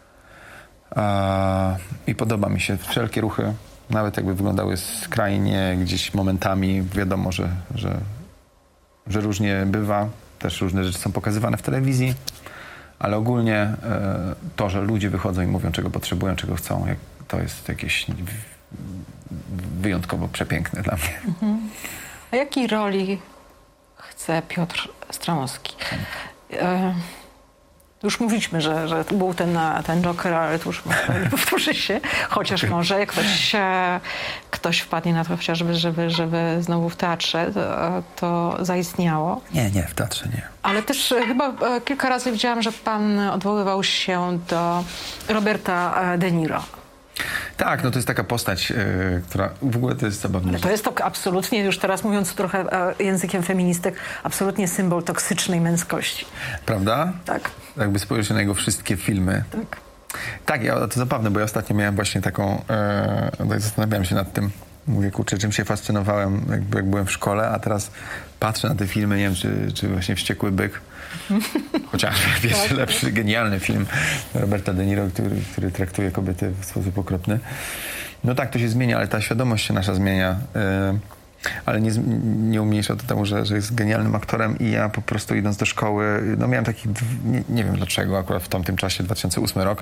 E, I podoba mi się wszelkie ruchy, nawet jakby wyglądały skrajnie, gdzieś momentami. Wiadomo, że, że, że różnie bywa. Też różne rzeczy są pokazywane w telewizji. Ale ogólnie e, to, że ludzie wychodzą i mówią, czego potrzebują, czego chcą, jak, to jest jakieś wyjątkowo przepiękne dla mnie. Mhm. A jakiej roli chce Piotr Stramowski? E, już mówiliśmy, że, że był ten, ten Joker, ale to już nie powtórzy się, chociaż może ktoś, ktoś wpadnie na to chociażby, żeby, żeby znowu w teatrze to, to zaistniało. Nie, nie, w teatrze nie. Ale też chyba kilka razy widziałam, że pan odwoływał się do Roberta De Niro. Tak, no to jest taka postać, yy, która w ogóle to jest zabawne. To jest to absolutnie, już teraz mówiąc trochę e, językiem feministek, absolutnie symbol toksycznej męskości. Prawda? Tak. Jakby spojrzeć na jego wszystkie filmy. Tak. Tak, ja, to zabawne, bo ja ostatnio miałem właśnie taką, e, zastanawiałem się nad tym, mówię, kurczę, czym się fascynowałem, jak, jak byłem w szkole, a teraz patrzę na te filmy, nie wiem, czy, czy właśnie Wściekły byk, chociażby pierwszy, lepszy, genialny film Roberta De Niro, który, który traktuje kobiety w sposób okropny. No tak, to się zmienia, ale ta świadomość się nasza zmienia. Yy, ale nie, nie umniejsza to temu, że, że jest genialnym aktorem i ja po prostu idąc do szkoły, no miałem taki, nie, nie wiem dlaczego, akurat w tamtym czasie, dwa tysiące ósmy rok,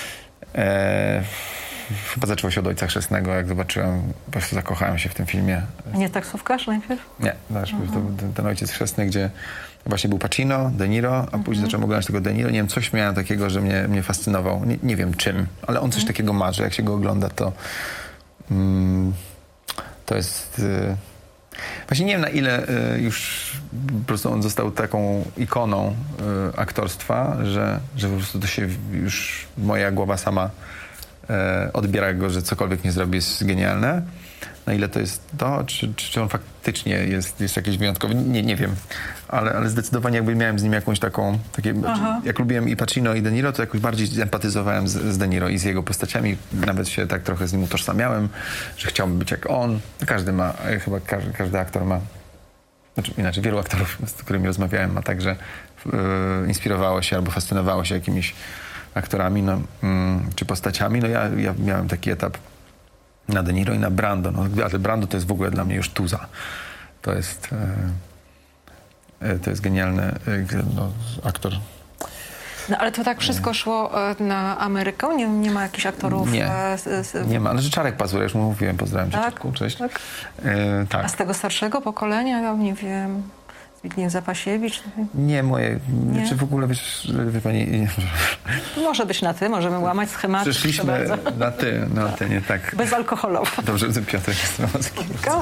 e, chyba zaczęło się od Ojca Chrzestnego, jak zobaczyłem, po prostu zakochałem się w tym filmie. Nie taksówkarz najpierw? Nie, znaczy, to, ten, ten Ojciec Chrzestny, gdzie właśnie był Pacino, De Niro, a później mhm. zacząłem oglądać tego De Niro. Nie wiem, coś miałem takiego, że mnie, mnie fascynował. Nie, nie wiem czym, ale on coś mhm. takiego ma, że jak się go ogląda, to mm, to jest... Y, właśnie nie wiem, na ile y, już po prostu on został taką ikoną y, aktorstwa, że, że po prostu to się już moja głowa sama y, odbiera go, że cokolwiek nie zrobi jest genialne. Na ile to jest to, czy, czy on faktycznie jest, jest jakiś wyjątkowy, nie, nie wiem. Ale, ale zdecydowanie jakby miałem z nim jakąś taką, takie, jak lubiłem i Pacino i De Niro, to jakoś bardziej empatyzowałem z, z De Niro i z jego postaciami. Nawet się tak trochę z nim utożsamiałem, że chciałbym być jak on. Każdy ma, chyba każdy, każdy aktor ma, znaczy inaczej, wielu aktorów, z którymi rozmawiałem, ma tak, że yy, inspirowało się albo fascynowało się jakimiś aktorami, no, yy, czy postaciami. No ja, ja miałem taki etap na De Niro i na Brando. No, ale Brando to jest w ogóle dla mnie już tuza. To jest, e, to jest genialny e, no, aktor. No ale to tak wszystko szło e, na Amerykę? Nie, nie ma jakichś aktorów? Nie, e, z, z... nie ma. Ale że Czarek Pazura, już mu mówiłem, pozdrawiam cię, tak? Czarku, cześć. Tak? E, tak. A z tego starszego pokolenia, ja nie wiem, Zbigniew Zapasiewicz? Nie, moje, nie? czy w ogóle, wiesz, wie pani... Może być na ty, możemy łamać schematy. Przyszliśmy na ty, na ty, nie tak. Bezalkoholowo. Dobrze, że Piotr Jastromowski.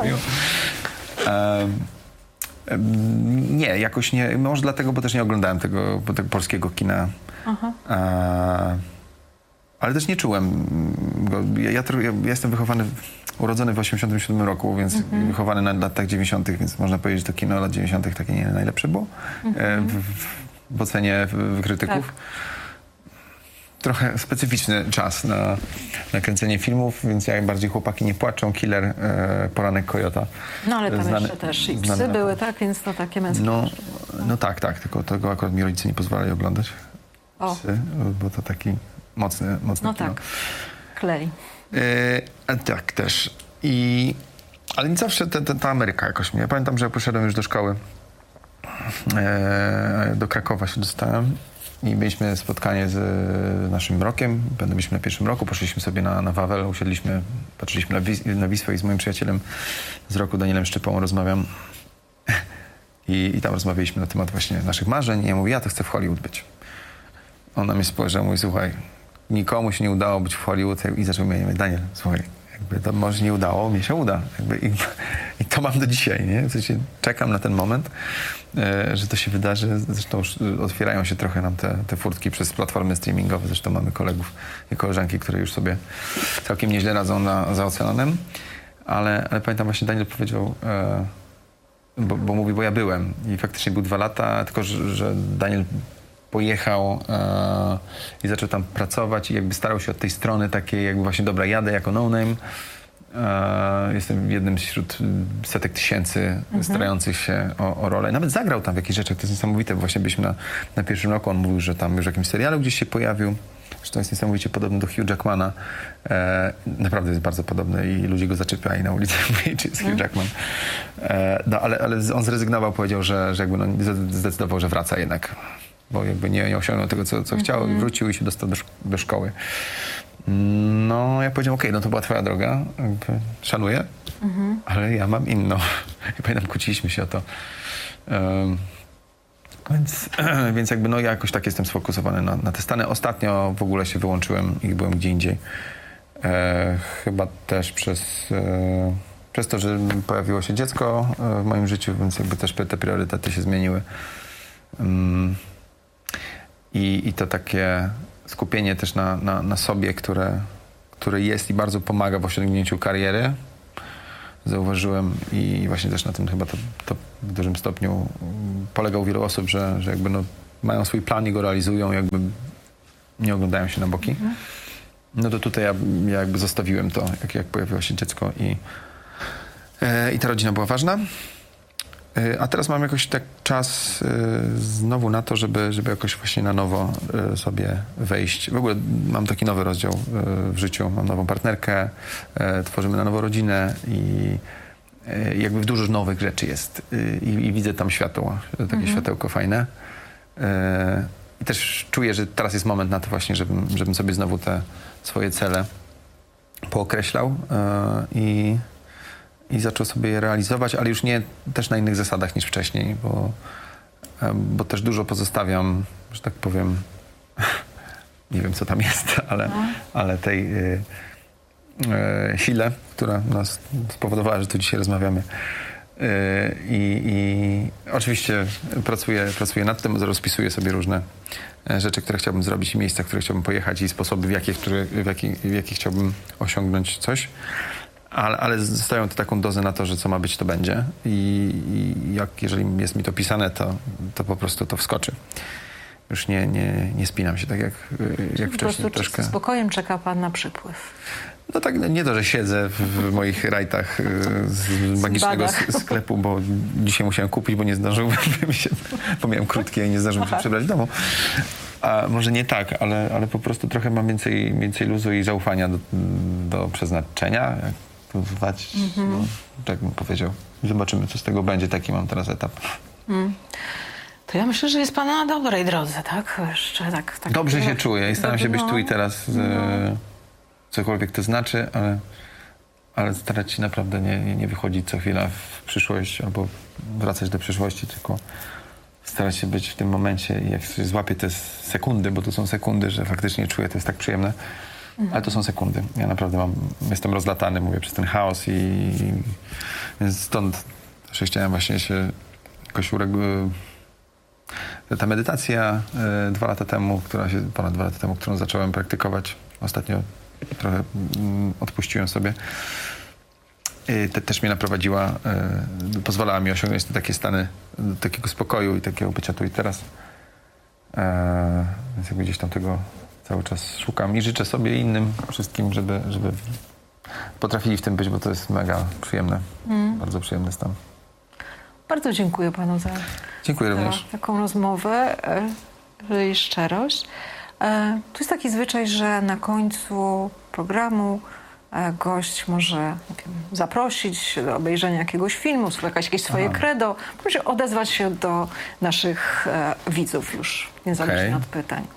Nie, jakoś nie, może dlatego, bo też nie oglądałem tego, tego polskiego kina. Aha. A, ale też nie czułem go. Ja, ja, ja jestem wychowany, urodzony w osiemdziesiątym siódmym roku, więc mhm. wychowany na latach dziewięćdziesiątych, więc można powiedzieć, że to kino lat dziewięćdziesiątych takie nie najlepsze było mhm. w, w, w ocenie w, w krytyków. Tak. Trochę specyficzny czas na, na kręcenie filmów, więc jak bardziej Chłopaki nie płaczą, Killer, e, Poranek Kojota. No ale tam znany, jeszcze też i psy były, tak? Więc to takie męskie. No, no tak, tak, tylko tego akurat mi rodzice nie pozwalali oglądać. O. Psy, bo to taki mocny, mocny no kino. Tak, klei. E, tak, też. I, ale nie zawsze ta, ta, ta Ameryka jakoś mnie. Ja pamiętam, że jak poszedłem już do szkoły, e, do Krakowa się dostałem. I mieliśmy spotkanie z naszym rokiem, byliśmy na pierwszym roku, poszliśmy sobie na, na Wawel, usiedliśmy, patrzyliśmy na, Wis na Wisłę i z moim przyjacielem z roku, Danielem Szczypą, rozmawiam. I, I tam rozmawialiśmy na temat właśnie naszych marzeń i ja mówię, ja to chcę w Hollywood być. On na mnie spojrzał, mówi, słuchaj, nikomu się nie udało być w Hollywood i zaczął mnie mówić, Daniel, słuchaj, jakby to może nie udało, mnie się uda. Jakby i, I to mam do dzisiaj, nie? W sensie czekam na ten moment, e, że to się wydarzy. Zresztą już otwierają się trochę nam te, te furtki przez platformy streamingowe. Zresztą mamy kolegów i koleżanki, które już sobie całkiem nieźle radzą na, za oceanem. Ale, ale pamiętam właśnie Daniel powiedział, e, bo, bo mówi, bo ja byłem i faktycznie był dwa lata, tylko że, że Daniel pojechał e, i zaczął tam pracować i jakby starał się od tej strony takiej jakby właśnie, dobra, jadę jako no-name. E, jestem jednym wśród setek tysięcy mhm. starających się o, o rolę. Nawet zagrał tam w jakichś rzeczach, to jest niesamowite, bo właśnie byliśmy na, na pierwszym roku, on mówił, że tam już w jakimś serialu gdzieś się pojawił. Zresztą jest niesamowicie podobny do Hugh Jackmana. E, naprawdę jest bardzo podobny i ludzie go zaczepiali na ulicy, czy jest Hugh Jackman. E, no ale, ale on zrezygnował, powiedział, że, że jakby no, zdecydował, że wraca jednak. Bo jakby nie, nie osiągnął tego, co, co mm-hmm. chciał i wrócił i się dostał do, do szkoły. No, ja powiedziałem, okej, okay, no to była twoja droga, jakby szanuję, mm-hmm. ale ja mam inną. I pamiętam, kłóciliśmy się o to. Um, więc, więc jakby no ja jakoś tak jestem sfokusowany na, na te Stany. Ostatnio w ogóle się wyłączyłem i byłem gdzie indziej. E, chyba też przez, e, przez to, że pojawiło się dziecko w moim życiu, więc jakby też te priorytety się zmieniły. Um, I, I to takie skupienie też na, na, na sobie, które, które jest i bardzo pomaga w osiągnięciu kariery. Zauważyłem i właśnie też na tym chyba to, to w dużym stopniu polega u wielu osób, że, że jakby no mają swój plan i go realizują, jakby nie oglądają się na boki. Mhm. No to tutaj ja, ja jakby zostawiłem to, jak, jak pojawiło się dziecko i, E, I ta rodzina była ważna. E, a teraz mam jakoś tak czas e, znowu na to, żeby, żeby jakoś właśnie na nowo e, sobie wejść. W ogóle mam taki nowy rozdział e, w życiu. Mam nową partnerkę, e, tworzymy na nowo rodzinę i e, jakby dużo nowych rzeczy jest. E, i, I widzę tam światło, takie mhm. światełko fajne. E, I też czuję, że teraz jest moment na to właśnie, żebym, żebym sobie znowu te swoje cele pookreślał e, i, i zaczął sobie je realizować, ale już nie też na innych zasadach niż wcześniej, bo, e, bo też dużo pozostawiam, że tak powiem, nie wiem co tam jest, ale, ale tej e, e, sile, która nas spowodowała, że tu dzisiaj rozmawiamy. I, i oczywiście pracuję, pracuję nad tym, rozpisuję sobie różne rzeczy, które chciałbym zrobić i miejsca, w które chciałbym pojechać i sposoby, w jakie, w które, w jakie, w jakie chciałbym osiągnąć coś. Ale, ale zostawiam to taką dozę na to, że co ma być, to będzie. I, i jak, jeżeli jest mi to pisane, to, to po prostu to wskoczy. Już nie, nie, nie spinam się tak jak, jak wcześniej. Po prostu troszkę. Z spokojem czeka pan na przypływ. No tak, nie to, że siedzę w, w moich rajtach z magicznego sklepu, bo dzisiaj musiałem kupić, bo nie zdążyłem mi się, bo miałem krótkie i nie zdążyłem się przebrać w domu. A może nie tak, ale, ale po prostu trochę mam więcej, więcej luzu i zaufania do, do przeznaczenia. Jak to zwać, mm-hmm. no, tak bym powiedział. Zobaczymy, co z tego będzie. Taki mam teraz etap. Mm. To ja myślę, że jest pan na dobrej drodze, tak? Jeszcze tak, tak Dobrze się czuję i staram się być tu i teraz. No. Cokolwiek to znaczy, ale, ale starać się naprawdę nie, nie wychodzić co chwila w przyszłość albo wracać do przyszłości, tylko starać się być w tym momencie i jak złapię te sekundy, bo to są sekundy, że faktycznie czuję, to jest tak przyjemne, mhm. ale to są sekundy. Ja naprawdę mam, jestem rozlatany, mówię, przez ten chaos i, i stąd też chciałem właśnie się jakoś uregulować. Ta medytacja y, dwa lata temu, która się, ponad dwa lata temu, którą zacząłem praktykować ostatnio, trochę mm, odpuściłem sobie. I te, też mnie naprowadziła, y, pozwalała mi osiągnąć takie stany takiego spokoju i takiego bycia tu i teraz. E, więc jakby gdzieś tam tego cały czas szukam i życzę sobie i innym wszystkim, żeby, żeby potrafili w tym być, bo to jest mega przyjemne, mm. bardzo przyjemny stan. Bardzo dziękuję panu za, dziękuję za również. taką rozmowę i szczerość. E, tu jest taki zwyczaj, że na końcu programu e, gość może nie wiem, zaprosić do obejrzenia jakiegoś filmu, słuchać jakieś swoje Aha. credo, proszę odezwać się do naszych e, widzów już, niezależnie okay. od pytań.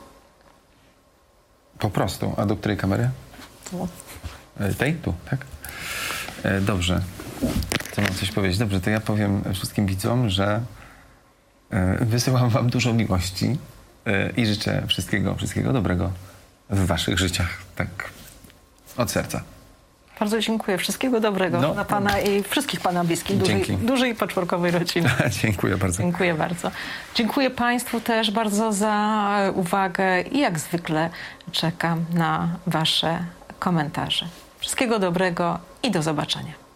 Po prostu. A do której kamery? Tu. E, tej? Tu, tak? E, dobrze. Co mam coś powiedzieć? Dobrze, to ja powiem wszystkim widzom, że e, wysyłam wam dużo miłości e, i życzę wszystkiego, wszystkiego dobrego w waszych życiach. Tak od serca. Bardzo dziękuję. Wszystkiego dobrego no, dla pana no. i wszystkich pana bliskich, dużej, dużej patchworkowej rodziny. Dziękuję bardzo. Dziękuję bardzo. Dziękuję państwu też bardzo za uwagę i jak zwykle czekam na wasze komentarze. Wszystkiego dobrego i do zobaczenia.